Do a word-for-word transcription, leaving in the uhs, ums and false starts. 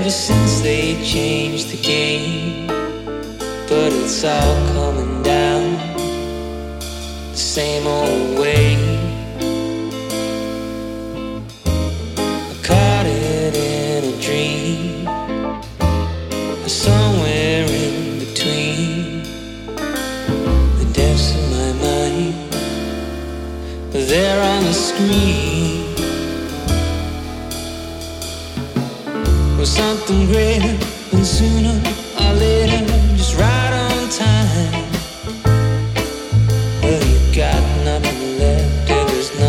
Ever since they changed the game, but it's all coming down the same old way. I caught it in a dream, somewhere in between the depths of my mind, there on the screen was something greater, and sooner or later, just right